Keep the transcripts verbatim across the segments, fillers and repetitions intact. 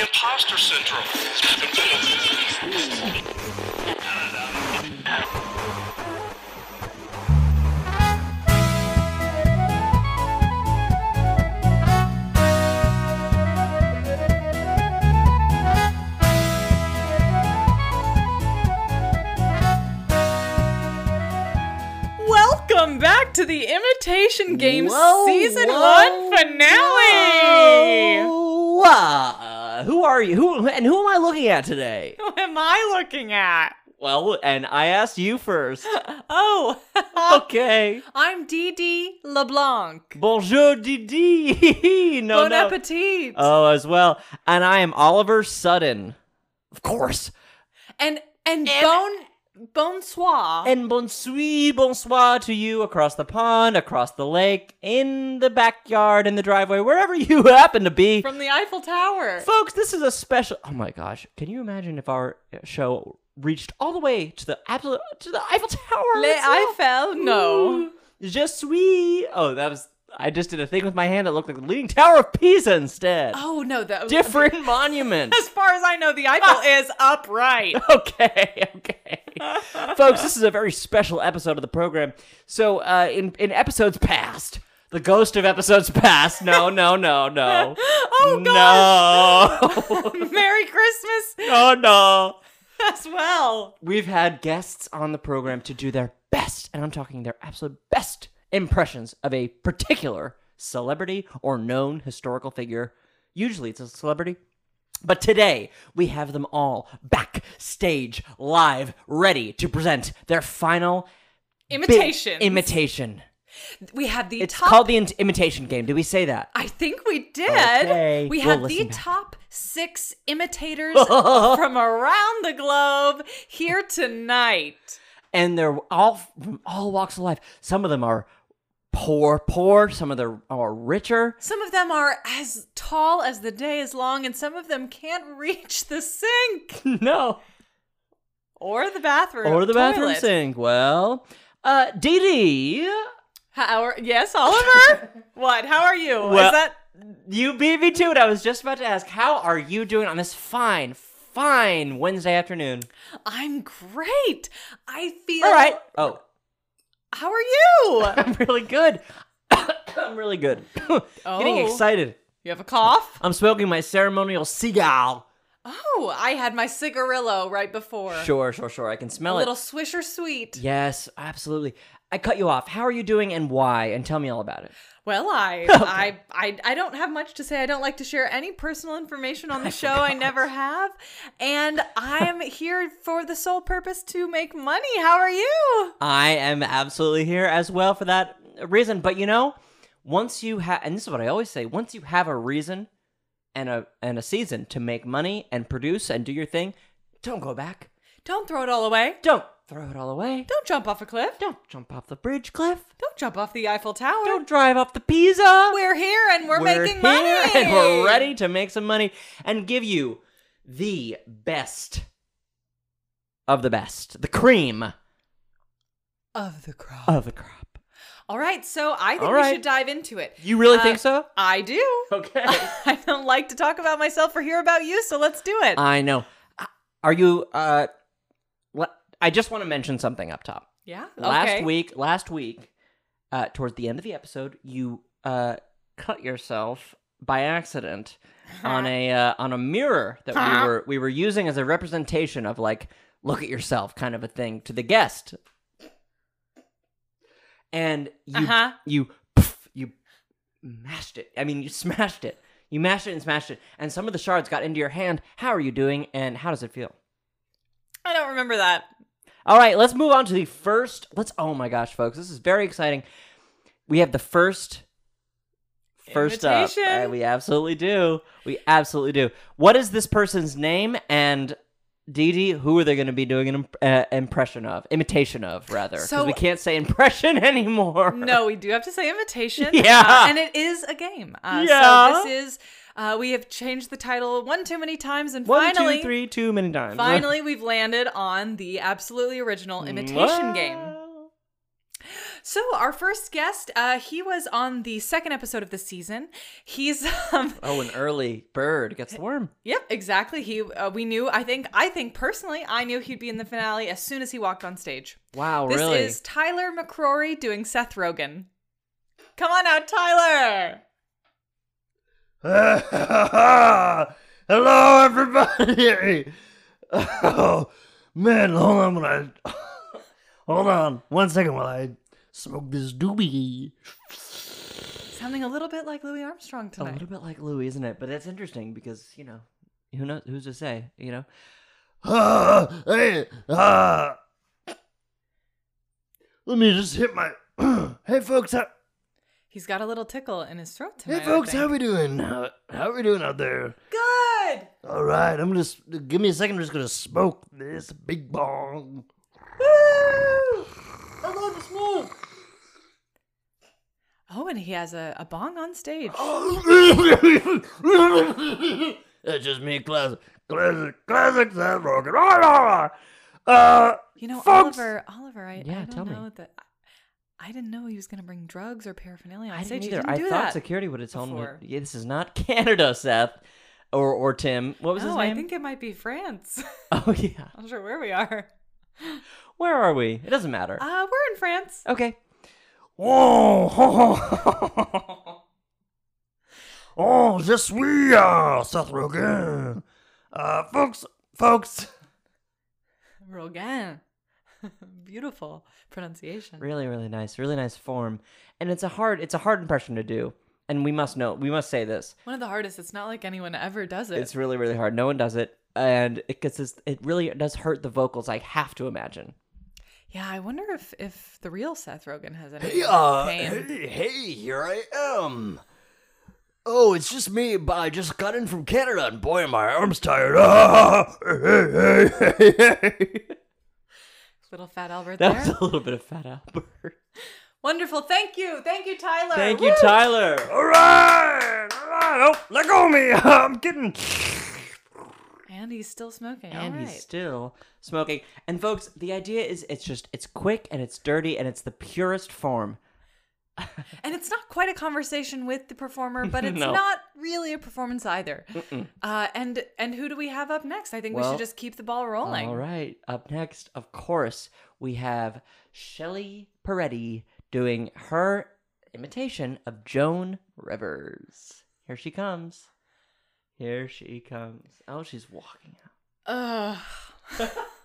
imposter syndrome. Welcome back to the Imitation Game Whoa, Season whoa, one Finale! Whoa. Uh, who are you? Who and who am I looking at today? Who am I looking at? Well, and I asked you first. Oh, Okay. I'm Dee Dee LeBlanc. Bonjour, Didi. no, Bon no. appetit. Oh, as well. And I am Oliver Sudden. Of course. and and, and- bon bonsoir. And bonsoir, bonsoir to you across the pond, across the lake, in the backyard, in the driveway, wherever you happen to be. from the Eiffel Tower. Folks, this is a special. Oh my gosh! Can you imagine if our show reached all the way to the absolute to the Eiffel Tower? Le itself? Eiffel? No. Ooh, Je suis. Oh, that was. I just did a thing with my hand that looked like the Leaning Tower of Pisa instead. Oh no, that was Different monument. As far as I know, the Eiffel is upright. Okay, okay. Folks, this is a very special episode of the program. So, uh, in, in episodes past, the ghost of episodes past, no, no, no, no. Oh No. Merry Christmas Oh, no. as well. We've had guests on the program to do their best, and I'm talking their absolute best impressions of a particular celebrity or known historical figure. Usually it's a celebrity. But today, we have them all backstage, live, ready to present their final Imitation. big imitation. We have the It's top. called the in- imitation game. Did we say that? I think we did. Okay, We we'll have the listen back. top six imitators from around the globe here tonight. And they're all from all walks of life. Some of them are poor, poor. Some of them are richer. Some of them are as tall as the day is long, and some of them can't reach the sink No. or the bathroom Or the bathroom toilet. sink. Well, uh, Dee Dee, How are, yes, Oliver? What? How are you? Well- is that you beat me to it. I was just about to ask, how are you doing on this fine, fine Wednesday afternoon? I'm great. I feel. All right. Oh, How are you? I'm really good. I'm really good. Getting Oh. excited. You have a cough? I'm smoking my ceremonial cigar. Oh, I had my cigarillo right before. Sure, sure, sure. I can A smell little it. swisher sweet. Yes, absolutely. I cut you off. How are you doing and why? And tell me all about it. Well, I, I, I, I don't have much to say. I don't like to share any personal information on the show. I never have, and I am here for the sole purpose to make money. How are you? I am absolutely here as well for that reason. But you know, once you have, and this is what I always say, once you have a reason and a and a season to make money and produce and do your thing, don't go back. Don't throw it all away. Don't throw it all away. Don't jump off a cliff. Don't jump off the bridge, Cliff. Don't jump off the Eiffel Tower. Don't drive up the Pisa. We're here and we're, We're making here money. and we're ready to make some money and give you the best of the best, the cream of the crop. of the crop. All right, so I think All we right. should dive into it. You really Uh, think so? I do. Okay. I don't like to talk about myself or hear about you, so let's do it. I know. Uh, Are you? Uh, le- I just want to mention something up top. yeah. Last okay. week, last week, uh, towards the end of the episode, you uh cut yourself by accident on a uh, on a mirror that we Huh? were we were using as a representation of like look at yourself kind of a thing to the guest. And you Uh-huh. you pff, you mashed it. I mean, you smashed it. You mashed it and smashed it, and some of the shards got into your hand. How are you doing, and how does it feel? I don't remember that. All right, let's move on to the first. Let's. Oh my gosh, folks, this is very exciting. We have the first. First up, Invitation. Uh, we absolutely do. We absolutely do. What is this person's name? And Dee Dee, who are they going to be doing an imp- uh, impression of? Imitation of, rather. Because So- we can't say impression anymore. No, we do have to say invitation. Yeah. Uh, and it is a game. Uh, Yeah. So this is, uh, we have changed the title one too many times, and One, finally, two, three, too many times. finally we've landed on the absolutely original imitation game. So our first guest, uh, he was on the second episode of the season. He's um, Oh, an early bird gets the worm. Yep, exactly. He uh, we knew. I think. I think personally, I knew he'd be in the finale as soon as he walked on stage. Wow, this really? This is Tyler McCrory doing Seth Rogen. Come on out, Tyler. Hello, everybody. Oh man, hold on, when I hold on one second while I smoke this doobie. Sounding a little bit like Louis Armstrong A tonight. little bit like Louis, isn't it? But that's interesting because, you know, who knows? Who's to say? You know. Uh, hey, uh, let me just hit my. Hey, folks. How, He's got a little tickle in his throat tonight. hey, folks. I think. How we doing? How, how we doing out there? Good. All right, I'm just give me a second. I'm just gonna smoke this big bong. Woo! I love the smoke. Oh, and he has a, a bong on stage. That's just me, classic, classic, classic Seth Rogen. Uh, You know, folks. Oliver, Oliver, I, Yeah, I don't tell me. know that. I didn't know he was going to bring drugs or paraphernalia on I stage. didn't He either. didn't I do thought that. security would have told me. before. Yeah, this is not Canada, Seth, or or Tim. What was his No, name? I think it might be France. Oh yeah. I'm not sure where we are. Where are we? It doesn't matter. Uh, we're in France. Okay. oh, oh, je suis uh, Seth Rogen. Uh, folks, folks. Rogan. Beautiful pronunciation. Really, really nice. Really nice form. And it's a hard it's a hard impression to do. And we must know we must say this. One of the hardest. It's not like anyone ever does it. It's really, really hard. No one does it. And it gets this, it really does hurt the vocals, I have to imagine. Yeah, I wonder if if the real Seth Rogen has any Hey, uh, pain. hey, hey, here I am. Oh, it's just me, but I just got in from Canada, and boy, my arm's tired. Ah, hey, hey, hey, hey. Little fat Albert That there. was a little bit of Fat Albert. Wonderful. Thank you. Thank you, Tyler. Thank you, Woo! Tyler. All right, all right. Oh, let go of me. I'm kidding. And he's still smoking. And All right. he's still smoking. And folks, the idea is it's just it's quick and it's dirty and it's the purest form. And it's not quite a conversation with the performer, but it's No. not really a performance either. Uh, and and who do we have up next? I think we Well, should just keep the ball rolling. All right. Up next, of course, we have Shelley Peretti doing her imitation of Joan Rivers. Here she comes. Here she comes. Oh, she's walking out. Ugh.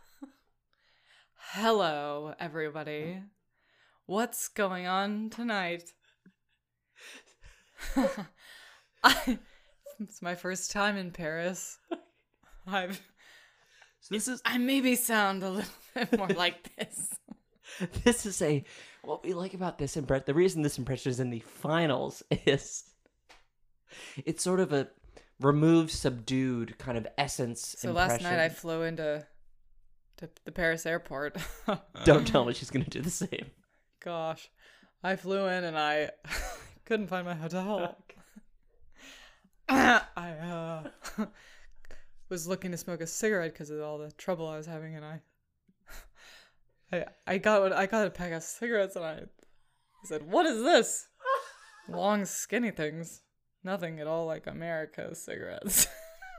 Hello, everybody. What's going on tonight? I, it's my first time in Paris. I've So this is I maybe sound a little bit more like this. this is a what we like about this impression. The reason this impression is in the finals is it's sort of a removed, subdued kind of essence. So last impression. night I flew into to the Paris airport. Don't tell me she's gonna do the same. Gosh, I flew in and I couldn't find my hotel. I uh, was looking to smoke a cigarette because of all the trouble I was having, and I, I, I got I got a pack of cigarettes, and I, I said, "What is this? Long, skinny things. Nothing at all like America's cigarettes."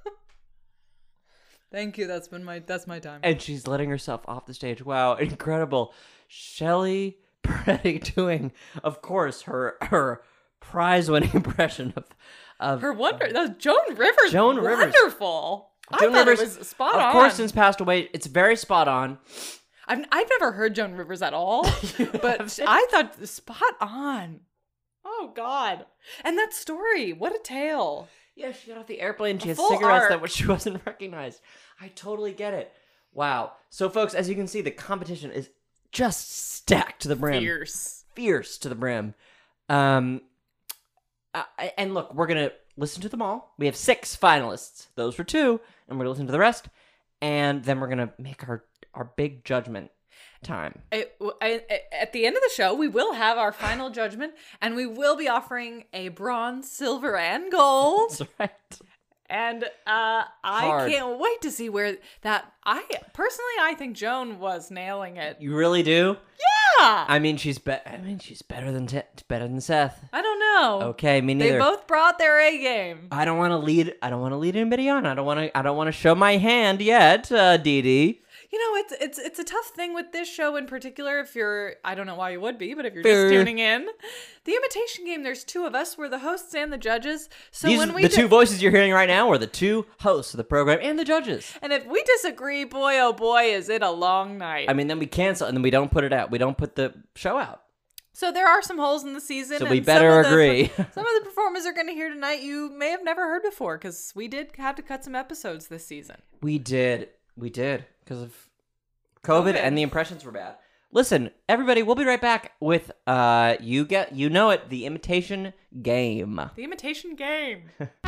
Thank you. That's been my that's my time. And she's letting herself off the stage. Wow, incredible. Shelley Peretti doing, of course, her her prize-winning impression of of Her wonder, that was Joan Rivers. Joan Rivers. Wonderful. I Joan thought Rivers, it was spot of on. course, since passed away. It's very spot on. I've I've never heard Joan Rivers at all, but I thought spot on. Oh God! And that story, what a tale! Yeah, she got off the airplane. She A had full cigarettes arc. that was- she wasn't recognized. I totally get it. Wow. So, folks, as you can see, the competition is just stacked to the brim. Fierce. Fierce to the brim. Um, uh, and look, we're gonna listen to them all. We have six finalists. Those were two, and we're gonna listen to the rest, and then we're gonna make our our big judgment time. I, I, at the end of the show, we will have our final judgment, and we will be offering a bronze, silver, and gold. That's right. And uh, I Hard. can't wait to see where that. I personally, I think Joan was nailing it. You really do? I mean, she's be- I mean, she's better than Te- better than Seth. I don't know. Okay, me neither. They both brought their A game. I don't want to lead. I don't want to lead anybody on. I don't want to. I don't want to show my hand yet, uh, Dee Dee. You know, it's it's it's a tough thing with this show in particular. If you're, I don't know why you would be, but if you're Fair. just tuning in, the Imitation Game. There's two of us. We're the hosts and the judges. So These when we the di- two voices you're hearing right now are the two hosts of the program and the judges. and if we disagree, boy oh boy, is it a long night. I mean, then we cancel and then we don't put it out. We don't put the show out. So there are some holes in the season. So and we some better of the- agree. Some of the performers are going to hear tonight you may have never heard before because we did have to cut some episodes this season. We did. We did because of COVID, COVID. and the impressions were bad. Listen, everybody, we'll be right back with uh, you get you know it, the Imitation Game. The Imitation Game.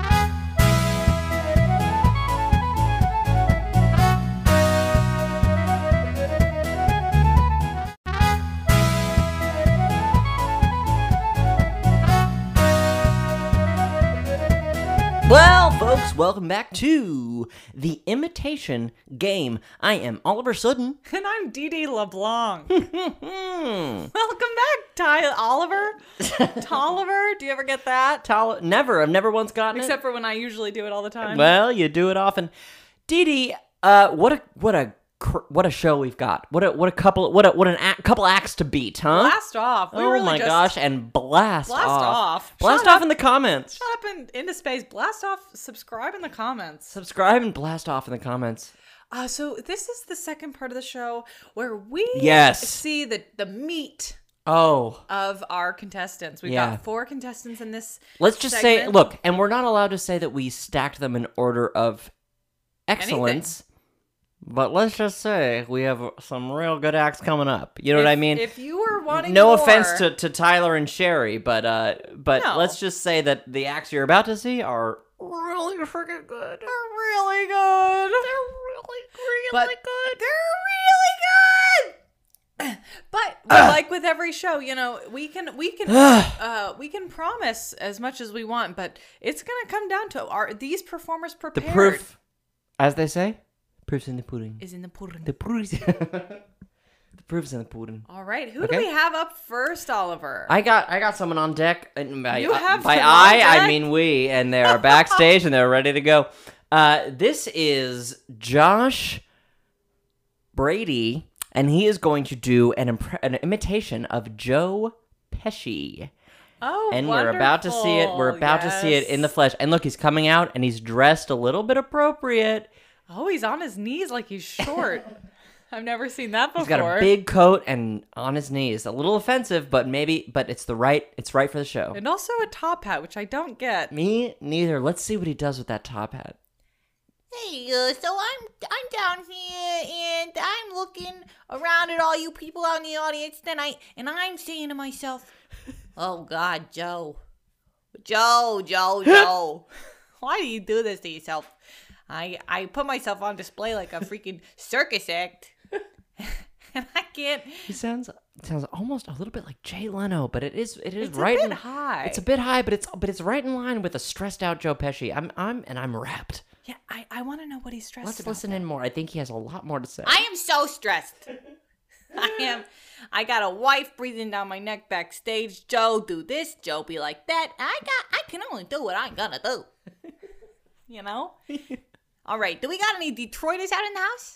Well, folks, welcome back to the Imitation Game. I am Oliver Sudden. And I'm Dee Dee LeBlanc. Hmm. Welcome back, Ty Oliver. Tolliver. Do you ever get that? Tal- never. I've never once gotten Except for when I usually do it all the it. time. Well, you do it often. Dee Dee, uh, what a what a cr- what a show we've got. What a what a couple what a what an act, couple acts to beat, huh? Blast off. We oh really my just gosh, and blast, blast off. off. Blast Shut off up. in the comments. Shut up and into space. Blast off. Subscribe in the comments. Subscribe and blast off in the comments. Uh, so this is the second part of the show where we Yes. see the, the meat Oh, of our contestants. We've Yeah. got four contestants in this let's just say, segment. look, and we're not allowed to say that we stacked them in order of excellence. But let's just say we have some real good acts coming up. You know if, what I mean? If you were wanting No more, offense to, to Tyler and Sherry, but uh, but No. let's just say that the acts you're about to see are really freaking good. They're really good. They're really, really But good. they're really good. But like with every show, you know, we can we can uh, we can promise as much as we want, but it's gonna come down to are these performers The prepared? proof, as they say, proof's in the pudding. is in the pudding. The proof's the proof's in the pudding. All right, who Okay. do we have up first, Oliver? I got I got someone on deck. And by You have by them I on I deck? mean we, and they are backstage and they're ready to go. Uh, this is Josh Brady, and he is going to do an impre- an imitation of Joe Pesci. oh, And we're about to see it. We're wonderful. about to see it in the Yes. flesh. And look, he's coming out and he's dressed a little bit appropriate. Oh, he's on his knees like he's short. I've never seen that before. He's got a big coat and on his knees. A little offensive, but maybe but it's the right it's right for the show. and also a top hat, which I don't get. Me neither. Let's see what he does with that top hat. Hey, uh, so I'm I'm down here and I'm looking around at all you people out in the audience, then I and I'm saying to myself, "Oh God, Joe, Joe, Joe, Joe, why do you do this to yourself?" I I put myself on display like a freaking circus act, and I can't. He sounds sounds almost a little bit like Jay Leno, but it is it is It's right a in bit high. It's a bit high, but it's but it's right in line with a stressed out Joe Pesci. I'm I'm and I'm wrapped. Yeah, I, I want to know what he's stressed Let's about. listen in more. I think he has a lot more to say. I am so stressed. I am. I got a wife breathing down my neck backstage. Joe, do this. Joe, be like that. I got. I can only do what I'm gonna do. You know. All right. Do we got any Detroiters out in the house?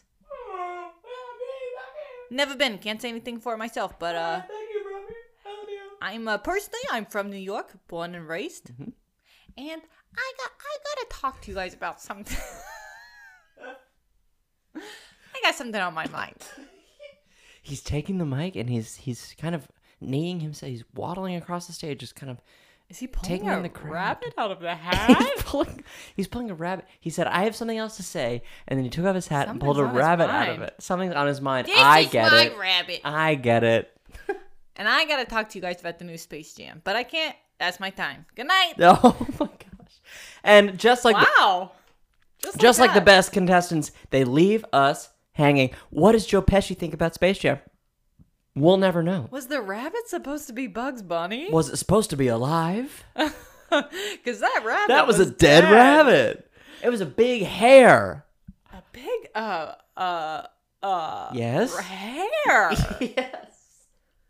Never been. Can't say anything for myself, but uh, I'm uh, personally I'm from New York, born and raised, Mm-hmm. and I got I gotta talk to you guys about something. I got something on my mind. He's taking the mic and he's he's kind of kneeing himself. He's waddling across the stage, just kind of Is he pulling Taking a in the crowd. rabbit out of the hat? he's pulling he's pulling a rabbit. He said, "I have something else to say," and then he took off his hat and pulled a Something's on his rabbit out of mind. it. Something's on his mind. This I is get my it. rabbit. I get it. And I gotta talk to you guys about the new Space Jam, but I can't. That's my time. Good night. Oh my gosh! And just like the, Wow. Just, just like the that. best contestants, they leave us hanging. What does Joe Pesci think about Space Jam? We'll never know. Was the rabbit supposed to be Bugs Bunny? Was it supposed to be alive? Because that rabbit. That was, a dead, dead. rabbit. It was a big hair. A big uh uh uh Yes. hair. Yes.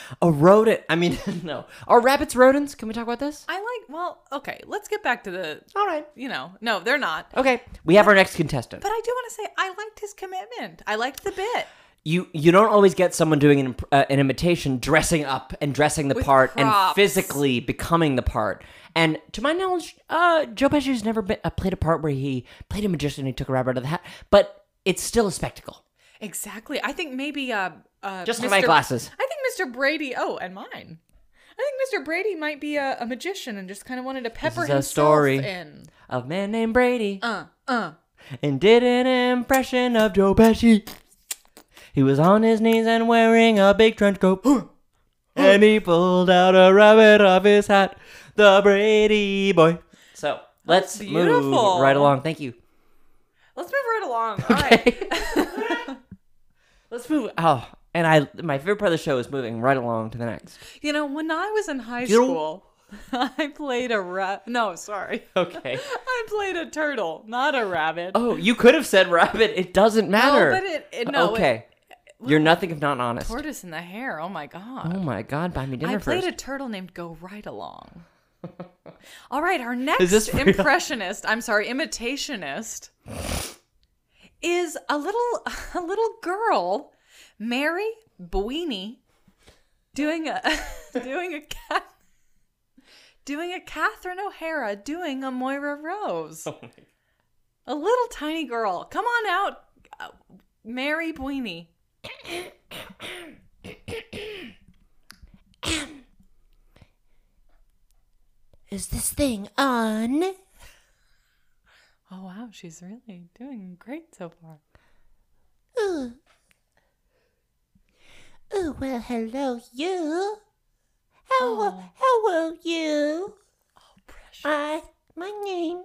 A rodent. I mean, no. Are rabbits rodents? Can we talk about this? I like, well, okay, let's get back to the, All right. you know, no, they're not. Okay. We have our next contestant. But I do want to say, I liked his commitment. I liked the bit. You you don't always get someone doing an, imp- uh, an imitation, dressing up and dressing the With part and props. physically becoming the part. And to my knowledge, uh, Joe Pesci's never been, uh, played a part where he played a magician and he took a rabbit out of the hat. But it's still a spectacle. Exactly. I think maybe, uh, uh, Just Mister like my glasses. I think Mister Brady, oh, and mine. I think Mister Brady might be a, a magician and just kind of wanted to pepper is a himself story. in. A man named Brady. Uh, uh. And did an impression of Joe Pesci. He was on his knees and wearing a big trench coat. And he pulled out a rabbit off his hat. The Brady boy. So, let's move beautiful. right along. Thank you. Let's move right along. All right. Okay. Let's move. Oh, and I my favorite part of the show is moving right along to the next. You know, when I was in high You know- school, I played a rat. No, sorry. Okay. I played a turtle, not a rabbit. Oh, you could have said rabbit. It doesn't matter. No, but it, it no. okay. You're nothing if not honest. Tortoise in the hair. Oh my god. Oh my God, buy me dinner I played first. a turtle named Go Right Along. All right, our next Is this real? impressionist, I'm sorry, imitationist, is a little a little girl, Mary Buini, doing a doing a cat doing a Catherine O'Hara, doing a Moira Rose. Oh my God. A little tiny girl. Come on out, uh, Mary Buini. Is this thing on? Oh wow, she's really doing great so far. Ooh. Ooh, well, hello, you. How, Oh. hello, you. Oh, precious. I, my name,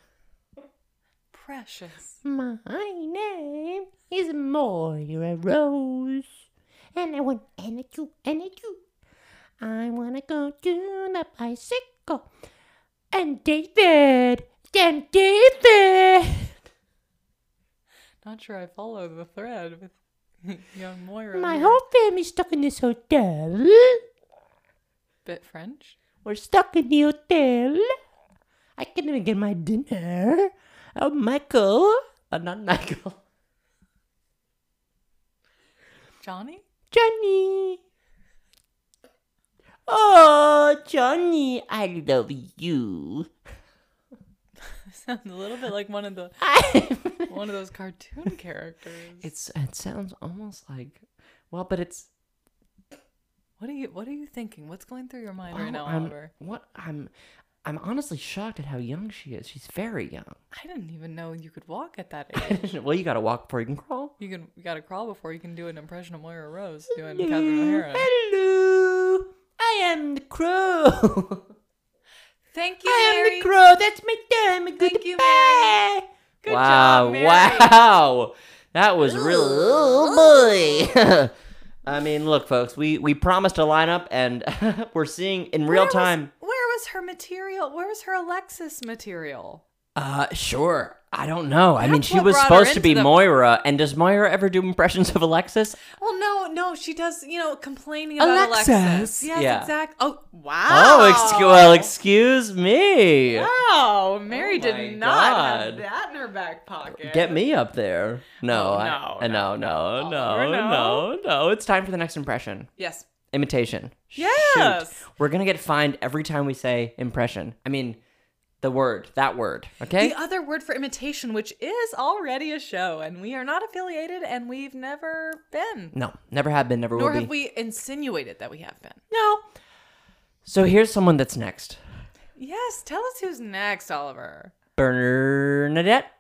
Precious. my name is Moira Rose. And I want, and a two, and a two. I want to go to the bicycle. And David, and David. Not sure I follow the thread with young Moira. My here. whole family's stuck in this hotel. Bit French. We're stuck in the hotel. I can't even get my dinner. Oh, Michael. Uh, not Michael. Johnny? Johnny. Oh, Johnny, I love you. Sounds a little bit like one of the I, one of those cartoon characters. It's it sounds almost like, well, but it's. What are you What are you thinking? What's going through your mind well, right now, I'm, Oliver? What I'm, I'm honestly shocked at how young she is. She's very young. I didn't even know you could walk at that age. Well, you gotta walk before you can crawl. You can you gotta crawl before you can do an impression of Moira Rose doing Catherine O'Hara. Hello. I am the crow. Thank you, I Mary. am the crow. That's my time. Thank you, Goodbye. Good wow! job, Mary. Wow! That was real. Oh, boy. I mean, look, folks. We we promised a lineup, and we're seeing in real Where was- time. Where was her material? Where was her Alexis material? Uh, sure. I don't know. I mean, That's she what was brought her supposed to into be the- Moira, and does Moira ever do impressions of Alexis? Well, no, no, she does. You know, complaining about Alexis. Alexis. Yes, Yeah. exactly. Oh, wow. Oh, excuse well, excuse me. Wow, Mary Oh did my not God. have that in her back pocket. Get me up there. No, Oh, I- no, uh, no, no, no, no, no, Oliver, no, no. no. It's time for the next impression. Yes. Imitation. Yes. Shoot. We're gonna get fined every time we say impression. I mean, the word, that word. Okay. The other word for imitation, which is already a show, and we are not affiliated, and we've never been. No, never have been, never Nor will be. have we insinuated that we have been. No. So here's someone that's next. Yes, tell us who's next, Oliver. Bernadette.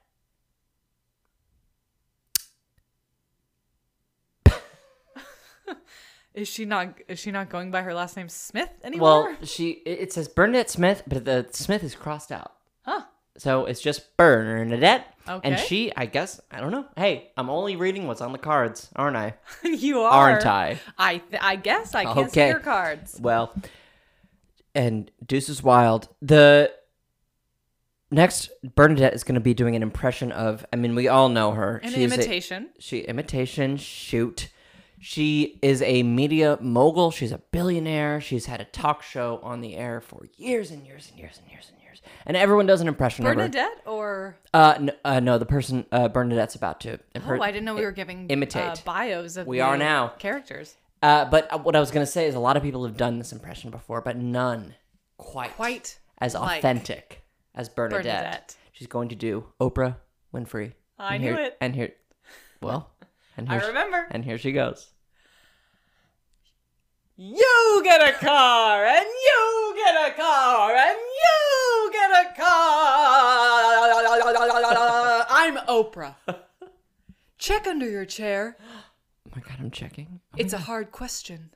Is she not? Is she not going by her last name Smith anymore? Well, she it it says Bernadette Smith, but the Smith is crossed out. Huh? So it's just Bernadette. And Okay. she, I guess, I don't know. Hey, I'm only reading what's on the cards, aren't I? You are, Aren't I? I th- I guess I can't see Okay. your cards. Well, and Deuce is Wild. The next Bernadette is going to be doing an impression of. I mean, we all know her. An She's a- imitation. she imitation shoot. She is a media mogul. She's a billionaire. She's had a talk show on the air for years and years and years and years and years. And everyone does an impression Bernadette or? of her. Uh, no, uh, no, the person uh, Bernadette's about to. Oh, I didn't know we were giving imitate. Uh, bios of We the are now. characters. Uh, but what I was going to say is a lot of people have done this impression before, but none quite, Quite as like authentic as Bernadette. Bernadette. She's going to do Oprah Winfrey. I And knew here- it. And here, well, and I here, remember. and here she goes. You get a car, and you get a car, and you get a car. I'm Oprah. Check under your chair. Oh my God, I'm checking. Oh It's my a God. hard question.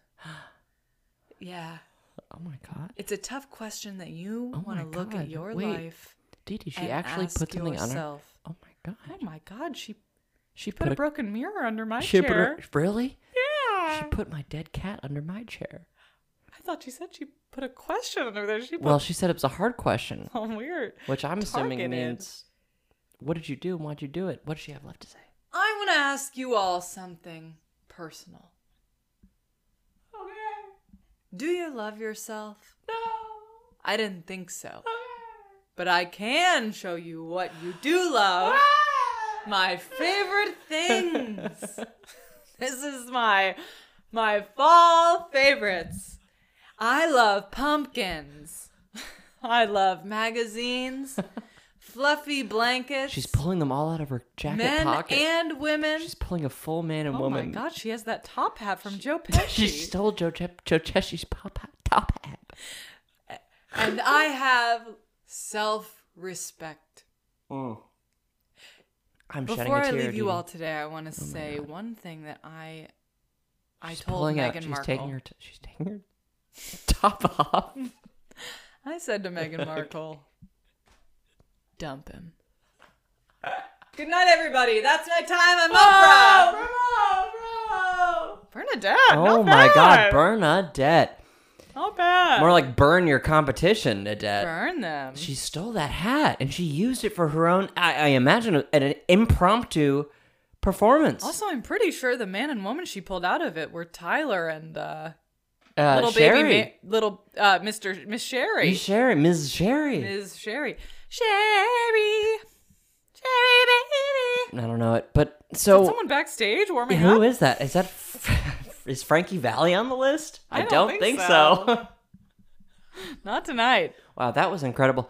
Yeah. Oh my God. It's a tough question that you Oh want my to look God, at your wait. life. Dee Dee, she and actually ask put something on her. yourself, Oh my God. Oh my God, she She put a broken mirror under my she put chair. a, really? Yeah. She put my dead cat under my chair. I thought she said she put a question under there. She put Well, she said it was a hard question, oh, weird. which I'm assuming Targeted. means, what did you do and why'd you do it? What does she have left to say? I want to ask you all something personal. Okay. Do you love yourself? No. I didn't think so. Okay. But I can show you what you do love. My favorite things. This is my my fall favorites. I love pumpkins. I love magazines, fluffy blankets. She's pulling them all out of her jacket men pocket. and women. She's pulling a full man and Oh woman. my God, she has that top hat from Joe Pesci. She stole Joe, Che- Joe Pesci's pop hat, top hat. And I have self-respect. Mm. I'm shedding Before a I tear, leave you Dee all Dee. today, I want to Oh my say God. one thing that I I She's told pulling Meghan out. She's Markle. taking her. T- she's taking her top off. I said to Meghan Markle, dump him. Good night, everybody. That's my time. I'm Oprah. Bernadette. Oh not my God, bad. Bernadette. Not bad. More like burn your competition, Nadette. burn them. She stole that hat and she used it for her own. I, I imagine an, an impromptu performance. Also, I'm pretty sure the man and woman she pulled out of it were Tyler and uh, uh, little Sherry. baby, ma- little uh, Mister Miss Sherry, Miss Sherry, Miz Sherry. Miz Sherry, Sherry, Sherry, baby. I don't know it, but Is so someone backstage warming who up? is that? Is that is Frankie Valli on the list? I don't think so. so. Not tonight. Wow, that was incredible.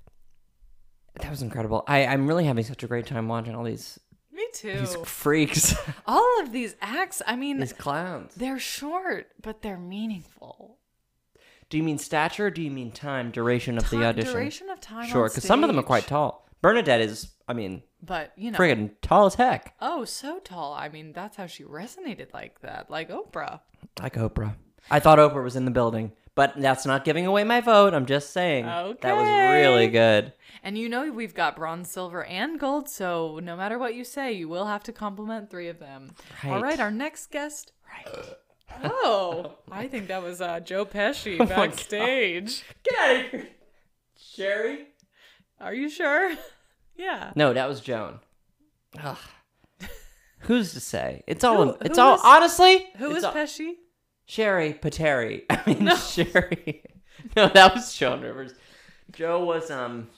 That was incredible. I, I'm really having such a great time watching all these Me too. these freaks, All of these acts, I mean, these clowns. they're short, but they're meaningful. Do you mean stature or do you mean time, duration of Time- the audition? Duration of time. Sure, because some of them are quite tall. Bernadette is, I mean, But, you know. friggin' tall as heck. Oh, so tall. I mean, that's how she resonated like that. Like Oprah. Like Oprah. I thought Oprah was in the building, but that's not giving away my vote. I'm just saying. That was Okay. really good. And you know we've got bronze, silver, and gold, so no matter what you say, you will have to compliment three of them. All Right. right, our next guest. Right. Oh, I think that was uh, Joe Pesci Oh my God. backstage. Get out of here. Sherry? Are you sure? Yeah. No, that was Joan. Ugh. Who's to say? It's all. Who- it's who all. was- honestly, Who it's was all- Pesci? Sherry Pateri. I mean, Sherry. No, that was Joan Rivers. Joe was um.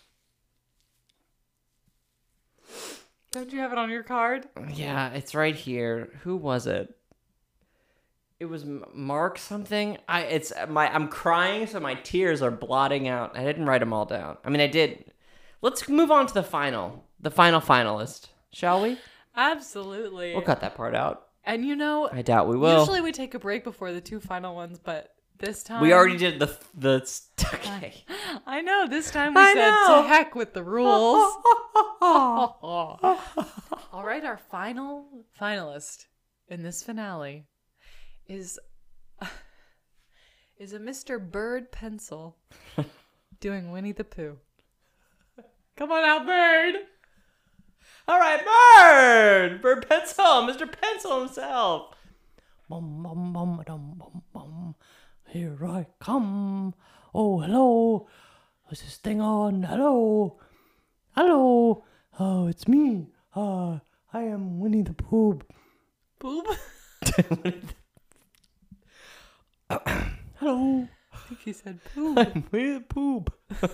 Don't you have it on your card? Yeah, it's right here. Who was it? It was M- Mark something. I it's my I'm crying, so my tears are blotting out. I didn't write them all down. I mean, I did. Let's move on to the final, the final finalist, shall we? Absolutely. We'll cut that part out. And you know, I doubt we will. usually we take a break before the two final ones, but this time we already did the the. Okay. I know. This time we I said know. to heck with the rules. All right, our final finalist in this finale is is a Mister Bird Pencil doing Winnie the Pooh. Come on out, Bird. All right, Bird, Bird Pencil, Mister Pencil himself. Bum bum bum dum bum bum. Here I come. Oh, hello. Is this thing on? Hello. Hello. Oh, it's me. Uh, I am Winnie the Pooh. Boob. Hello. I think he said poop. I'm with poop.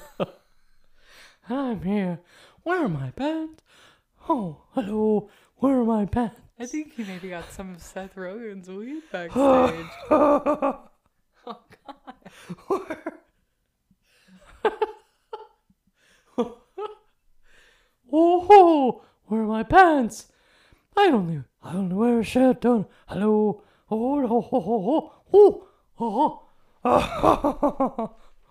I'm here. Where are my pants? Oh, hello. Where are my pants? I think he maybe got some of Seth Rogen's weed backstage. Oh, oh, where are my pants? I only, I only wear a shirt. Don't. Hello. Oh, oh, oh, oh, oh, oh,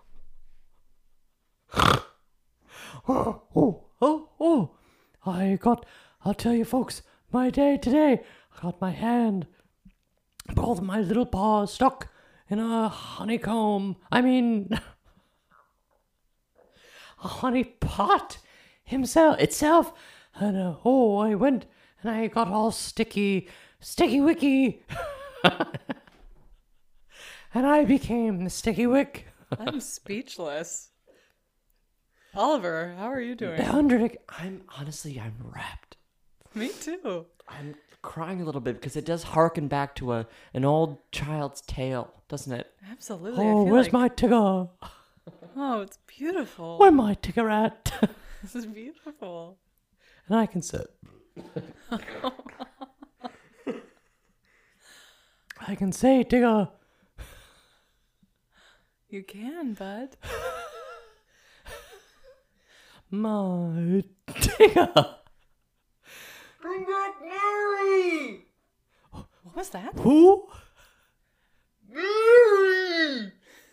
oh, oh, oh, oh. I got. I'll tell you, folks. My day today. I got my hand, both my little paws stuck in a honeycomb. I mean, a honey pot himself itself. And uh, oh, I went and I got all sticky, sticky wicky. And I became the sticky wick. I'm speechless. Oliver, how are you doing? The hundred. I'm honestly, I'm wrapped. Me too. I'm crying a little bit because it does harken back to a an old child's tale, doesn't it? Absolutely. I Oh, feel where's like... my Tigger? Oh, it's beautiful. Where my Tigger at? This is beautiful. And I can sit. I can say, Tigger. You can, bud. My Tigger. Bring back Mary! What was that? Who? Mary!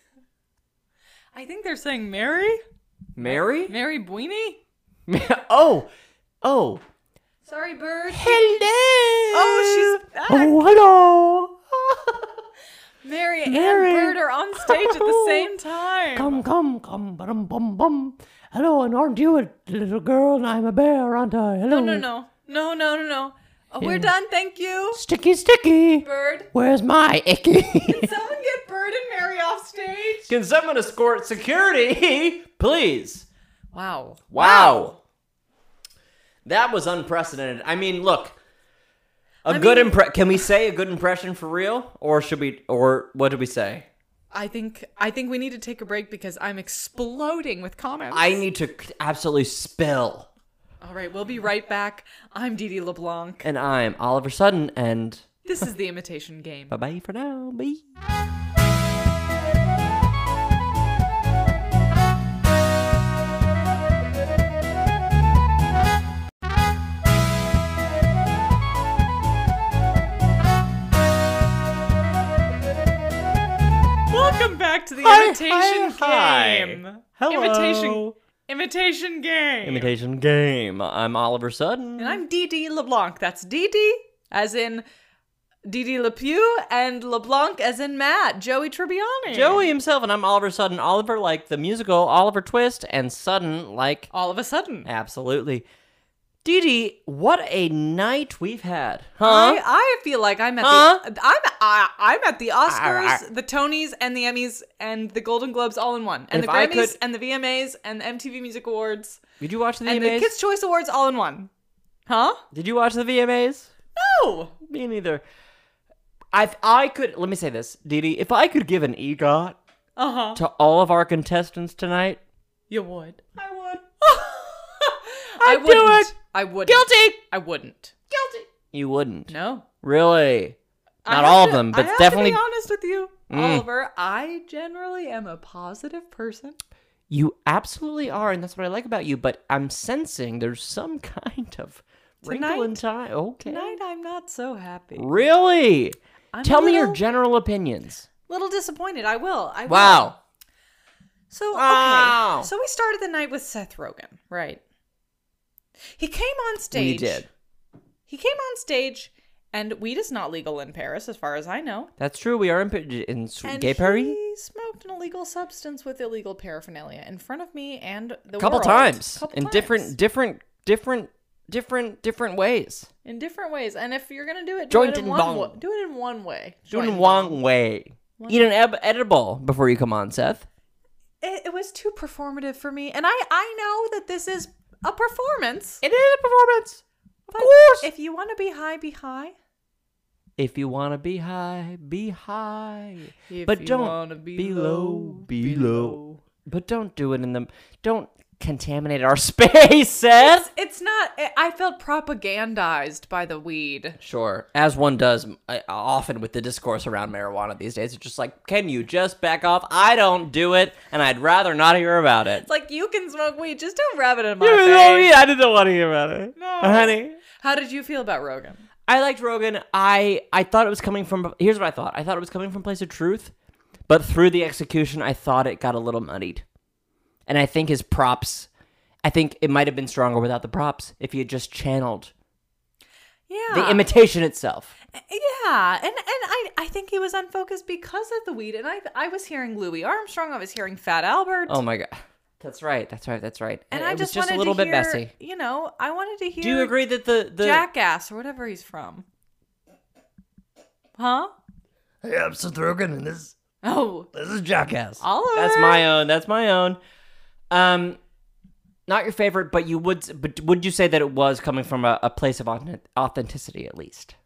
I think they're saying Mary? Mary? Mary Bweenie? Oh, oh. Sorry, bird. Hello. Oh, she's back. Oh, hello. Mary, Mary. and Bird are on stage at the same time. Come, come, come, bum, bum, bum. Hello, and aren't you a little girl? And I'm a bear, aren't I? Hello. No, no, no. No, no, no, no. Oh, we're Yeah. done, thank you. Sticky, sticky. Bird. Where's my icky? Can someone get Bird and Mary off stage? Can someone escort security, please? Wow. Wow. That was unprecedented. I mean, look. A I good mean- impre- Can we say a good impression for real, or should we? Or what did we say? I think I think we need to take a break because I'm exploding with comments. I need to absolutely spill. All right, we'll be right back. I'm Dee Dee LeBlanc. And I'm Oliver Sutton, and This is The Imitation Game. bye bye for now. Bye. Welcome back to The Hi, Imitation hi, hi. Game. Hello. Imitation Imitation Game. Imitation Game. I'm Oliver Sutton. And I'm Dee Dee LeBlanc. That's Dee Dee, as in Dee Dee LePew, and LeBlanc as in Matt, Joey Tribbiani. Joey himself, and I'm Oliver Sutton. Oliver like the musical Oliver Twist, and Sutton like All of a sudden. absolutely. Dee Dee, what a night we've had, huh? I, I feel like I'm at Huh? the I'm I, I'm at the Oscars, Arr, arr. the Tonys, and the Emmys, and the Golden Globes all in one, and If the I Grammys, could- and the V M As, and the M T V Music Awards, Did you watch the and V M As? the Kids' Choice Awards all in one. Huh? Did you watch the V M As? No. Me neither. If I could, let me say this, Dee Dee, if I could give an EGOT Uh huh. to all of our contestants tonight, You would. I would. I I'd do wouldn't. it. I wouldn't. Guilty. I wouldn't. Guilty. You wouldn't. No. Really? I Not have all of to- them, I but have definitely. To be honest with you, Mm. Oliver, I generally am a positive person. You absolutely are, and that's what I like about you. But I'm sensing there's some kind of wrinkle in Tonight- time. Okay. Tonight, I'm not so happy. Really? I'm Tell a me your little- general opinions. Little disappointed. I will. I will. Wow. So okay. Wow. So we started the night with Seth Rogen, right? He came on stage. We did. He came on stage, and weed is not legal in Paris, as far as I know. That's true. We are in, in And Gay Paris. he smoked an illegal substance with illegal paraphernalia in front of me and the Couple world. times. Couple in times. different, different, different, different, different ways. in different ways. And if you're gonna do it, do Joint it in and one bong. wa- do it in one way. Do it Joint in and one bong. way. Eat an eb- edible before you come on, Seth. It, it was too performative for me, and I I know that this is a performance. It is a performance. Of But course. if you want to be high, be high. If you want to be high, be high. If But you don't wanna be, be low, low, be be low. low. But don't do it in the... Don't contaminate our space, Seth. It's not. I felt propagandized by the weed. Sure, as one does uh, often with the discourse around marijuana these days. It's just like, can you just back off? I don't do it, and I'd rather not hear about it. It's like, you can smoke weed, just don't rub it in my You face. know me? I didn't want to hear about it. No. Honey. How did you feel about Rogan? I liked Rogan. I, I thought it was coming from... Here's what I thought. I thought it was coming from a place of truth, but through the execution, I thought it got a little muddied. And I think his props... I think it might have been stronger without the props if he had just channeled Yeah. the imitation itself. Yeah, and and I, I think he was unfocused because of the weed. And I I was hearing Louis Armstrong, I was hearing Fat Albert. Oh my god. That's right. That's right. That's right. and it I was just just wanted a little to bit hear, messy. You know, I wanted to hear Do you agree that the, the Jackass or whatever he's from. Huh? Hey, I'm Seth Rogen, and this Oh, this is Jackass. all over. That's my own. That's my own. Um, not your favorite, but you would. But would you say that it was coming from a, a place of authentic- authenticity, at least?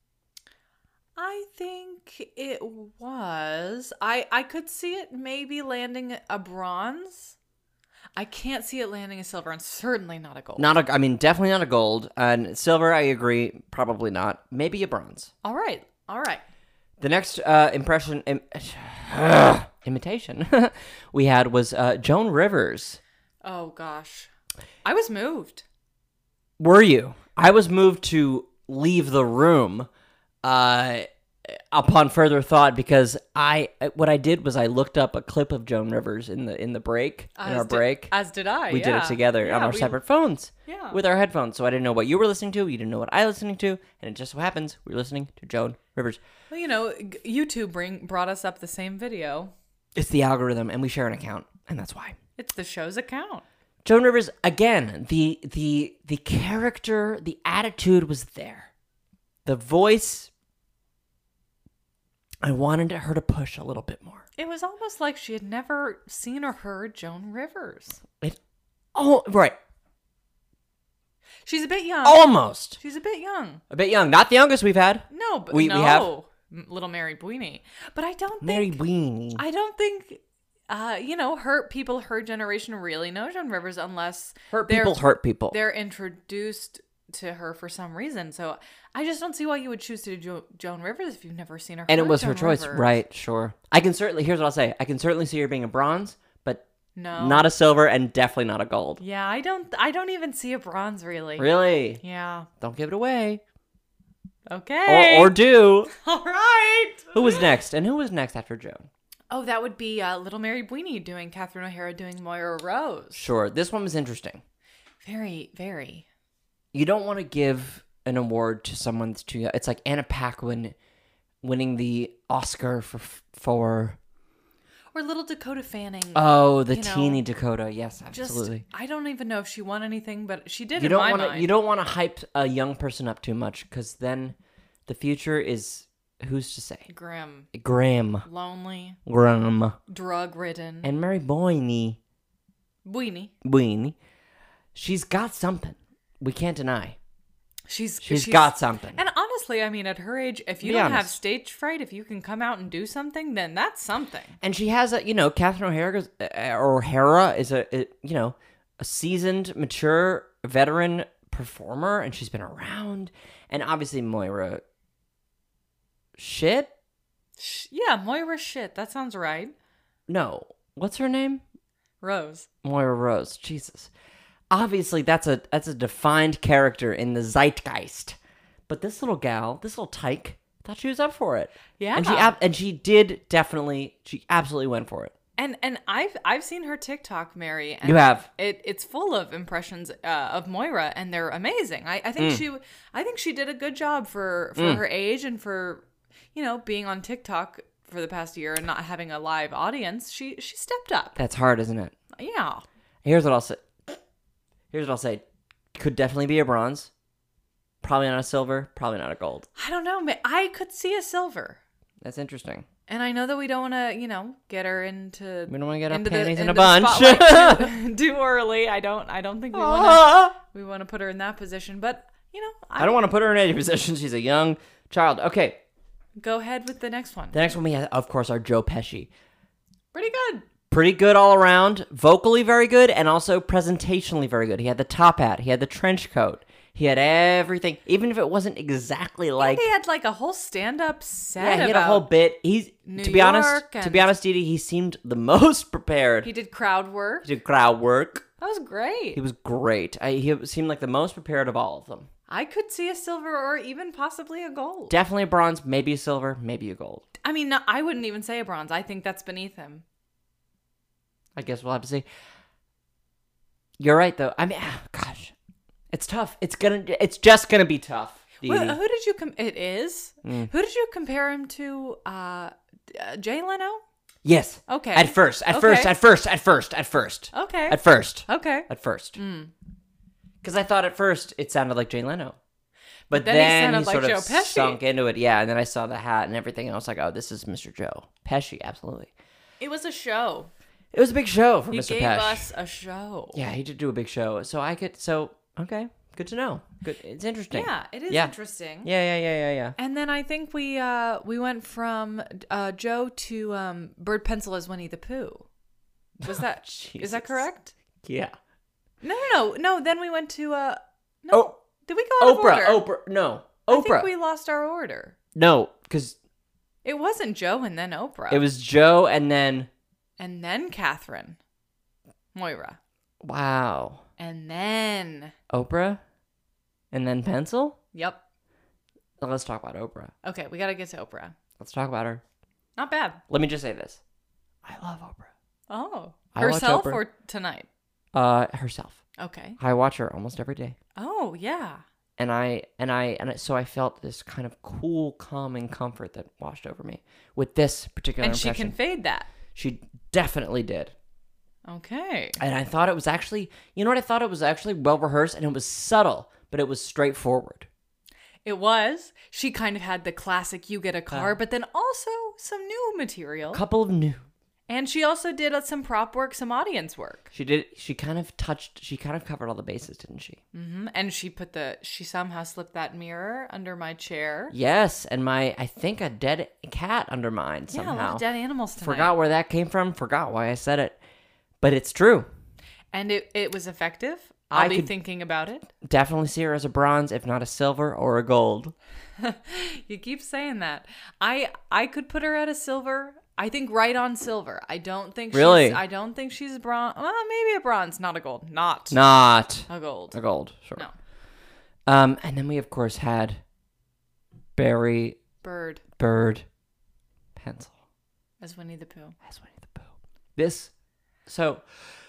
I think it was. I I could see it maybe landing a bronze. I can't see it landing a silver, and certainly not a gold. Not a. I mean, definitely not a gold. And silver, I agree. Probably not. Maybe a bronze. All right, all right. The next uh, impression, Im- imitation we had was uh, Joan Rivers. Oh gosh, I was moved. Were you? I was moved to leave the room uh, upon further thought because I what I did was I looked up a clip of Joan Rivers in the in the break in As our did- break. As did I. we did yeah. it together Yeah, on our we- separate phones Yeah. with our headphones. So I didn't know what you were listening to. You didn't know what I was listening to, and it just so happens we were listening to Joan Rivers. Well, you know, g- YouTube bring brought us up the same video. It's the algorithm, and we share an account, and that's why. It's the show's account. Joan Rivers, again, the the the character, the attitude was there. The voice, I wanted her to push a little bit more. It was almost like she had never seen or heard Joan Rivers. It, oh, right, She's a bit young. almost. She's a bit young. A bit young. Not the youngest we've had. No, but We- we no. have- M- Little Mary Bweeny. But I don't Mary think Weenie. I don't think uh, you know, her people her generation really know Joan Rivers unless Hurt they're- people hurt people. they're introduced to her for some reason. So I just don't see why you would choose to do jo- Joan Rivers if you've never seen her. And it heard was her Joan choice. Rivers. Right, sure. I can certainly, here's what I'll say. I can certainly see her being a bronze, but No. not a silver and definitely not a gold. Yeah, I don't I don't even see a bronze really. Really? Yeah. Don't give it away. Okay. Or, or do. All right. Who was next? And who was next after Joan? Oh, that would be uh, Little Mary Bweeny doing Catherine O'Hara doing Moira Rose. Sure. This one was interesting. Very, very. You don't want to give an award to someone that's too young. It's like Anna Paquin winning the Oscar for for Or Little Dakota Fanning. oh the You know, teeny Dakota. Yes, just absolutely. I don't even know if she won anything, but she did You in don't my want to mind. you don't want to hype a young person up too much because then the future is who's to say Grim, grim lonely, grim drug ridden. and Mary Boyney Bweeny. Boyney. She's got something we can't deny. She's She's got something. And honestly, I mean, at her age, if you Be don't have honest. stage fright, if you can come out and do something, then that's something. And she has a, you know, Catherine O'Hara, goes- uh, or O'Hara is a, a, you know, a seasoned, mature, veteran performer, and she's been around. And obviously Moira, shit? Sh- Yeah, Moira shit. That sounds right. No. What's her name? Rose. Moira Rose. Jesus. Obviously that's a, that's a defined character in the zeitgeist. But this little gal, this little tyke, thought she was up for it. Yeah. And she, ab- and she did definitely, she absolutely went for it. And and I've I've seen her TikTok, Mary. And You have. It it's full of impressions uh, of Moira, and they're amazing. I, I think Mm. she I think she did a good job for for her age and for you know being on TikTok for the past year and not having a live audience. She she stepped up. That's hard, isn't it? Yeah. Here's what I'll say. Here's what I'll say. Could definitely be a bronze. Probably not a silver. Probably not a gold. I don't know. ma- I could see a silver. That's interesting. And I know that we don't want to, you know, get her into We don't want to get our into panties the, in a into the bunch. spotlight too, too early. I don't. I don't think we want to. We want to put her in that position. But you you know, I don't want to put her in any position. She's a young child. Okay, Go ahead with the next one. the next one we have, of course, are Joe Pesci. Pretty good. Pretty good all around, vocally very good, and also presentationally very good. He had the top hat, he had the trench coat, he had everything, even if it wasn't exactly like. And he had like a whole stand-up set. Yeah, he had about a whole bit. He's New to be honest, York to and- be honest, Dee Dee, he seemed the most prepared. He did crowd work. He did crowd work. That was great. He was great. I, he seemed like the most prepared of all of them. I could see a silver or even possibly a gold. Definitely a bronze, maybe a silver, maybe a gold. I mean, no, I wouldn't even say a bronze. I think that's beneath him. I guess we'll have to see. You're right, though. I mean, ah, gosh, it's tough. It's gonna. It's just gonna be tough. Dee Who, Dee. who did you com- It is. Mm. Who did you compare him to? Uh, uh, Jay Leno. Yes. Okay. At first. At Okay. first. At first. At first. At first. Okay. At first. Okay. At first. Mm. Because I thought at first it sounded like Jay Leno. But, then he then, sounded he like sort of Joe Pesci. sunk into it. Yeah, and then I saw the hat and everything, and I was like, oh, this is Mister Joe Pesci, absolutely. It was a show. It was a big show for He Mister gave Pesci. us a show. Yeah, he did do a big show. So I could, so, okay, good to know. Good, it's interesting. Yeah, it is Yeah. interesting. Yeah, yeah, yeah, yeah, yeah. And then I think we uh we went from uh Joe to um Bird Pencil as Winnie the Pooh. Was that is Jesus. that correct? Yeah. No, no, no, no. Then we went to uh. No, Oh, did we go out of Oprah, order? Oprah, no. I think Oprah. we lost our order. No, because It wasn't Joe and then Oprah. it was Joe and then, and then Catherine, Moira, wow, and then Oprah, and then Pencil? yep. Well, let's talk about Oprah. Okay, we gotta get to Oprah. Let's talk about her. Not bad. Let me just say this. I love Oprah. Oh, I watch herself Oprah. or tonight? Uh, herself. Okay. I watch her almost every day. Oh yeah. And I and I and I, so I felt this kind of cool, calming comfort that washed over me with this particular And she impression. conveyed that. She definitely did. Okay. And I thought it was actually, you know what? I thought it was actually well rehearsed and it was subtle, but it was straightforward. It was. She kind of had the classic you get a car, Uh. but then also some new material. Couple of new. And she also did uh, some prop work, some audience work. She did. She kind of touched. She kind of covered all the bases, didn't she? hmm And she put the, she somehow slipped that mirror under my chair. Yes. And my, I think a dead cat under mine Yeah, a somehow. lot of dead animals tonight. Forgot where that came from. Forgot why I said it. But it's true. And it, it was effective. I'll I be could- thinking about it. Definitely see her as a bronze, if not a silver or a gold. You keep saying that. I I could put her at a silver. I think right on silver. I don't think Really? she's I don't think she's a bronze. Well, maybe a bronze, not a gold. Not Not a gold. a gold. Sure. No. Um, and then we of course had Barry Bird Bird Pencil as Winnie the Pooh. as Winnie the Pooh. This, so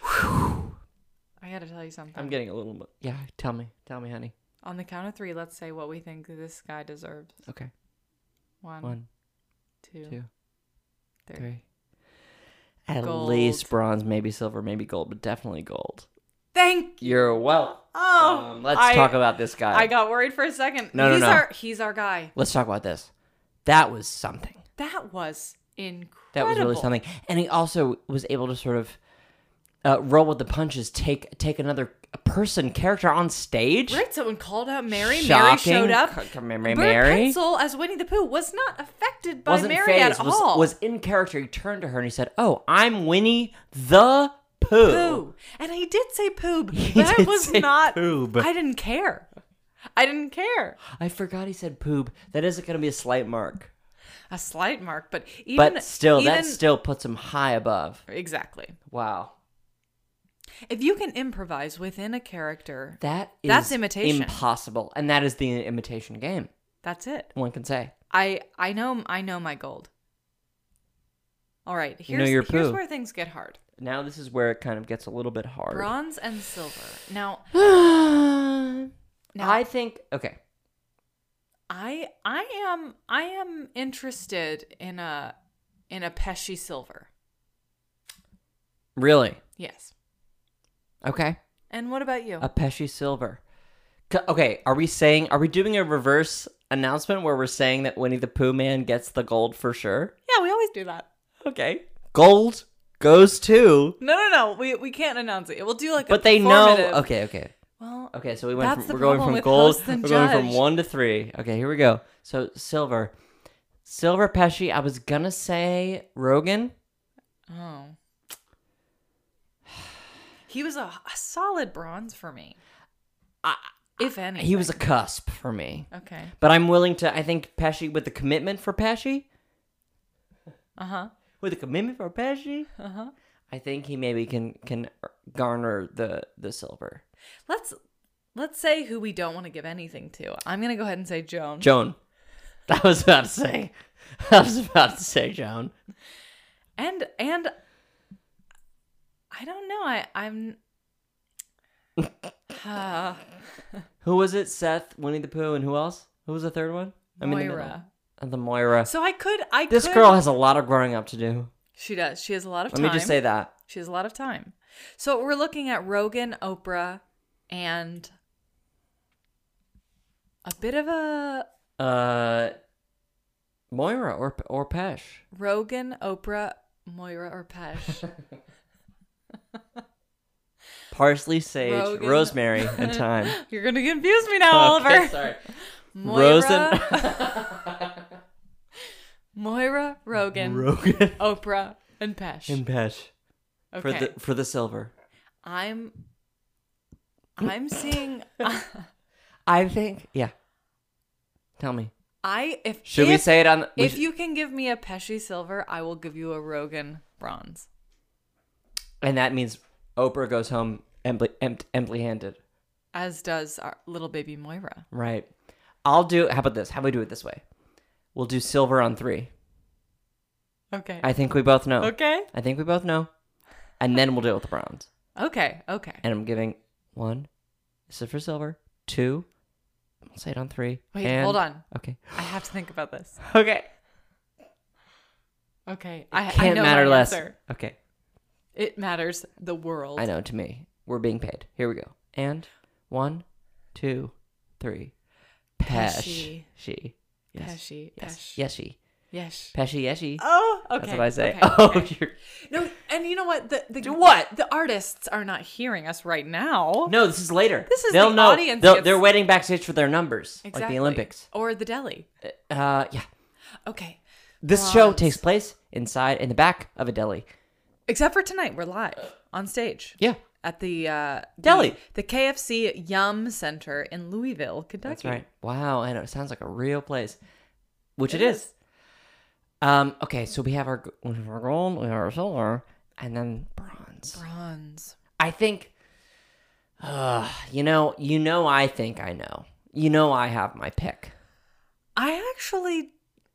I got to tell you something. I'm getting a little bit. Yeah, tell me, tell me, honey. On the count of three, let's say what we think this guy deserves. Okay, One, one, two, two, three. three. At Gold. least bronze, maybe silver, maybe gold, but definitely gold. Thank you. You're welcome. Oh, Um, let's I- talk about this guy. I got worried for a second. No, no, he's no. our he's our guy. Let's talk about this. That was something. That was incredible. That was really something. And he also was able to sort of uh, roll with the punches, take take another person character on stage. Right, someone called out Mary. Mary Shocking. showed up. C- c- Mary, Bird Mary Pencil as Winnie the Pooh was not affected by wasn't Mary phased, at was, all. was in character. He turned to her and he said, "Oh, I'm Winnie the Pooh." Pooh. And he did say Poob, He but I did was say not. Poob. I didn't care. I didn't care. I forgot he said "poob." That isn't going to be a slight mark, A slight mark, but even but still, that even- still puts him high above. exactly. Wow, If you can improvise within a character, that is That's imitation. impossible, and that is the imitation game. that's it. One can say. I I know I know my gold. All right, You here's know your here's Pooh. where things get hard. Now this is where it kind of gets a little bit hard. Bronze and silver. Now, I think okay. I I am I am interested in a in a Pesci silver. Really? Yes. Okay. And what about you? A Pesci silver. C- Okay, are we saying are we doing a reverse announcement where we're saying that Winnie the Pooh man gets the gold for sure? yeah, we always do that. Okay. Gold goes to No, no, no. We we can't announce it. We'll do like a but they know performative- okay, okay. Well, Okay, so we went That's from the we're going problem from with gold. host and We're going from judge. one to three. Okay, here we go. So silver, silver Pesci. I was gonna say Rogan. Oh. He was a, a solid bronze for me. I, If any. he was a cusp for me, Okay. but I'm willing to. I think Pesci with the commitment for Pesci, Uh-huh. with the commitment for Pesci, Uh-huh. I think he maybe can can garner the the silver. Let's let's say who we don't want to give anything to. I'm going to go ahead and say Joan. Joan. I was about to say. I was about to say Joan. And and I don't know. I I'm uh, Who was it? Seth, Winnie the Pooh, and who else? Who was the third one? I'm in the middle. Moira. And the Moira. So I could I This could, girl has a lot of growing up to do. She does. She has a lot of Let time. me just say that. She has a lot of time. So we're looking at Rogan, Oprah, and a bit of a Uh, Moira or or Pesh. Rogan, Oprah, Moira, or Pesh. Parsley, sage, Rogan. rosemary, and thyme. You're gonna confuse me now, Okay, Oliver. sorry. Moira, Rosen. Moira, Rogan, Rogan Oprah, and Pesh. and Pesh Okay. for the for the silver. I'm I'm seeing I think. Yeah. Tell me. I if Should we if, say it on? The, we if should- you can give me a Pesci silver, I will give you a Rogan bronze. and that means Oprah goes home empty, empty, empty-handed. As does our little baby Moira. Right. I'll do. How about this? How about we do it this way? We'll do silver on three. Okay. I think we both know. okay. I think we both know. And then we'll deal with the bronze. Okay. Okay. And I'm giving one. This is for silver. Two. I'll say it on three. Wait, and- hold on. Okay. I have to think about this. Okay. Okay. I, I Can't know matter my less. answer. Okay. It matters the world. I know to me. We're being paid. Here we go. And one, two, three. Pesh. Pesci. She. Yes. Pesci. Yes. Pesh. Yeshi. Yes. Pesci yeshi. Oh, okay. That's what I say. Okay, Oh, okay. you're... No, and you know what? The, the Do what? The artists are not hearing us right now. No, this is later. This is They'll the know. audience They'll, gets- They're waiting backstage for their numbers, Exactly. like the Olympics. Or the deli. Uh, yeah. Okay. This show Bronze. takes place inside, in the back of a deli. Except for tonight, we're live on stage. Yeah, At the uh, Deli. the, the K F C Yum Center in Louisville, Kentucky. that's right. Wow, I know. It sounds like a real place, which It it is. is. Um. Okay, so we have our g- we have our gold, we have our silver, and then bronze. Bronze. I think. Uh, you know, you know. I think I know. You know, I have my pick. I actually.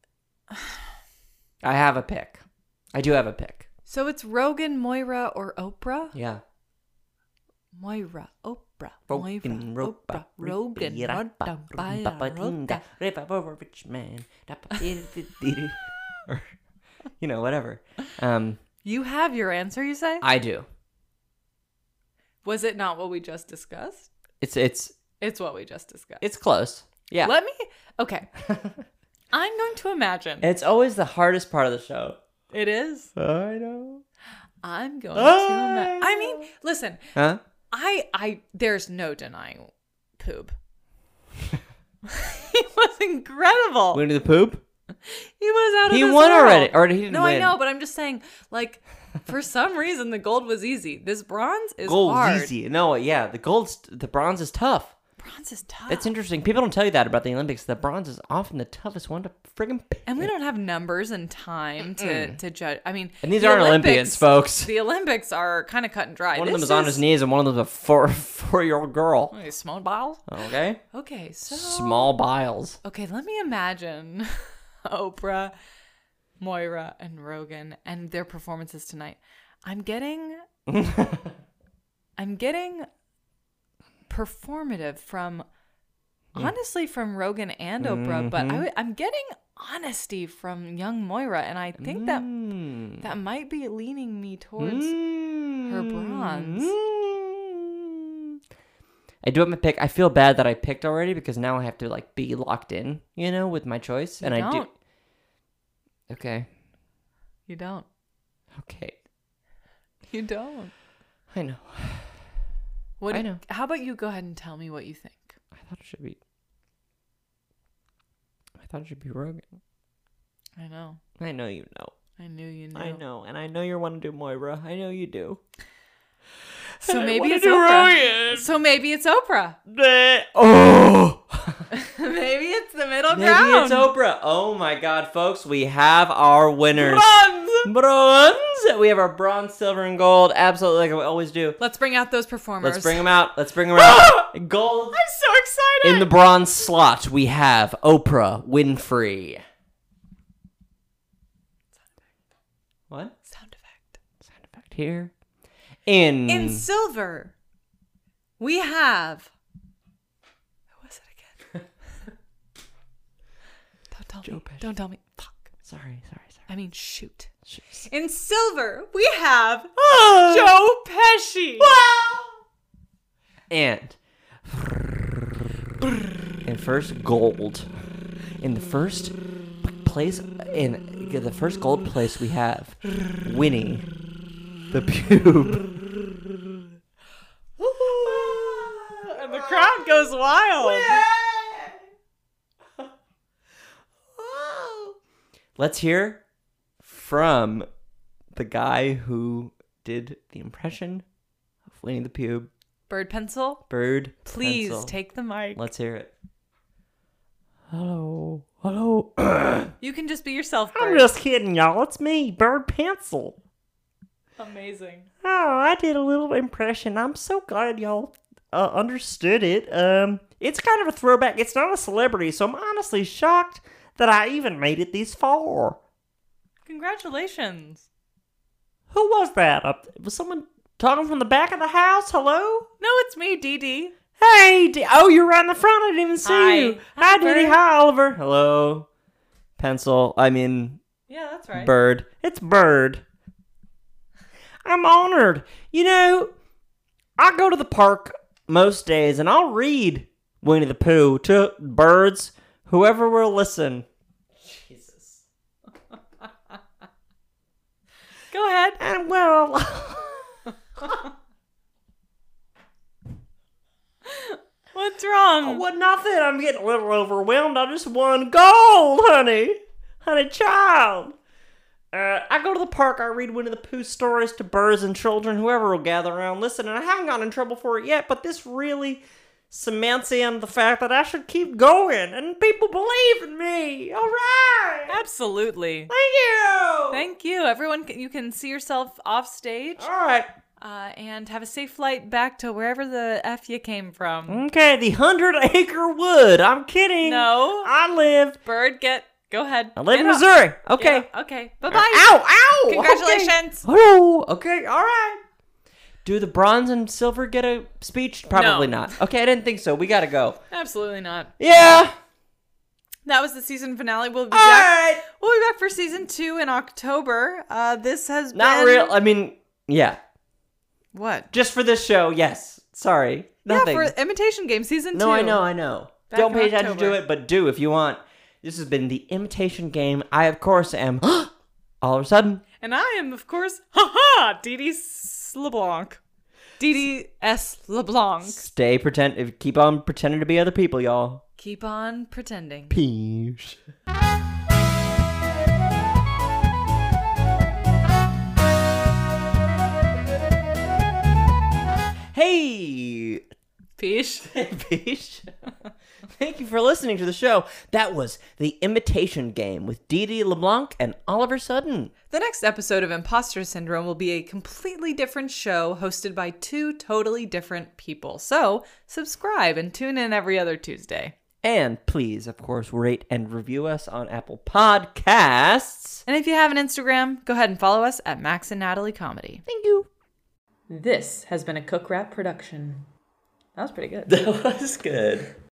I have a pick. I do have a pick. So it's Rogan, Moira, or Oprah? Yeah. Moira, Oprah, Rogan, Moira, Oprah, Rogan, Rodan, Baila, Rogan. rich man. Or, you know, whatever. Um, You have your answer, you say? I do. Was it not what we just discussed? It's it's It's what we just discussed. it's close. Yeah. Let me. Okay. I'm going to imagine. It's always the hardest part of the show. It is. I know. I'm going to imagine. I mean, listen. Huh? I I there's no denying poop. He was incredible. Winnie the Poop? He was out of He this won world. already. Or he didn't No, win. I know, but I'm just saying, like, for some reason, the gold was easy. This bronze is Gold's hard. easy. No, yeah. The gold's the bronze is tough. Bronze is tough. It's interesting. People don't tell you that about the Olympics. The bronze is often the toughest one to friggin' pick. And we don't have numbers and time to, to judge. I mean, And these the aren't Olympics- Olympians, folks. The Olympics are kind of cut and dry. One of This them is on his knees and one of them's a four four year old girl. Okay, small balls. Okay. Okay, so Small biles. Okay, let me imagine Oprah, Moira, and Rogan and their performances tonight. I'm getting, I'm getting performative from, honestly, from Rogan and Oprah, but I, I'm getting honesty from young Moira, and I think that Mm. that might be leaning me towards her bronze. Mm. I do have my pick. I feel bad that I picked already because now I have to like be locked in, you know, with my choice. You and I don't. do. Okay. You don't. Okay. You don't. I know. What I do- know. How about you go ahead and tell me what you think? I thought it should be. I thought it should be Rogan. I know. I know you know. I knew you knew. I know, and I know you want to do Moira. I know you do. So I maybe wanna it's do Oprah. Rogan. So maybe it's Oprah. Oh. Maybe it's the middle Maybe ground. it's Oprah. Oh my God, folks, we have our winners. Bronze. Bronze. We have our bronze, silver, and gold. Absolutely, like we always do. Let's bring out those performers. Let's bring them out. Let's bring them out. Gold. I'm so excited. In the bronze slot, we have Oprah Winfrey. What? Sound effect. Sound effect here. In In silver, we have. Who was it again? Don't tell Joe me. Pesci. Don't tell me. Fuck. Sorry, sorry, sorry. I mean, shoot. Jeez. In silver, we have Joe Pesci. And in first gold, in the first place, in the first gold place, we have Winnie the Pube. And the crowd goes wild. Let's hear from the guy who did the impression of Winnie the Pube. Bird pencil, Bird. please pencil. take the mic. Let's hear it. Hello. Hello. You can just be yourself, I'm Bird. just kidding, y'all. It's me, Bird Pencil. Amazing. Oh, I did a little impression. I'm so glad y'all uh, understood it. Um, it's kind of a throwback. It's not a celebrity, so I'm honestly shocked that I even made it this far. Congratulations. Who was that? Uh, was someone talking from the back of the house? Hello? No, it's me, Dee Dee. Hey, D- oh, you're right in the front. I didn't even see Hi. you. Hi, Hi, Diddy. Bird. Hi, Oliver. Hello. Pencil. I mean, Yeah, that's right. Bird. It's Bird. I'm honored. You know, I go to the park most days and I'll read Winnie the Pooh to birds, whoever will listen. Jesus. Go ahead. And well, What's wrong? what nothing. I'm getting a little overwhelmed. I just won gold, honey. Honey child. Uh, I go to the park, I read Winnie the Pooh stories to birds and children, whoever will gather around listen, and I haven't gotten in trouble for it yet, but this really cements in the fact that I should keep going, and people believe in me. All right. Absolutely. Thank you. Thank you. Everyone, can- you can see yourself off stage All right. uh, and have a safe flight back to wherever the F you came from. Okay, the Hundred Acre Wood. I'm kidding. No. I live. Bird, get, go ahead. I live Get in up. Missouri. Okay. Yeah, okay. Bye-bye. Ow! Ow! Congratulations. Okay. Hello. Okay. All right. Do the bronze and silver get a speech? Probably No. not. Okay, I didn't think so. We gotta go. Absolutely not. Yeah. That was the season finale. We'll be All back. right. We'll be back for season two in October. Uh, this has Not been real. I mean, yeah. What? Just for this show. Yes. Sorry. Nothing. Yeah, for Imitation Game season two. no, I know. I know. Back Don't in pay attention to October. it, but do if you want. This has been the Imitation Game. I, of course, am all of a sudden. And I am, of course, haha, Dee Dee LeBlanc. Dee Dee S. LeBlanc. Stay pretend. If keep on pretending to be other people, y'all. Keep on pretending. Peace. Hey, Peace. Peach. Thank you for listening to the show. That was The Imitation Game with Dee Dee LeBlanc and Oliver Sudden. The next episode of Imposter Syndrome will be a completely different show hosted by two totally different people. So, subscribe and tune in every other Tuesday. And please, of course, rate and review us on Apple Podcasts. And if you have an Instagram, go ahead and follow us at Max and Natalie Comedy. Thank you. This has been a Cook Rap production. That was pretty good. That was good.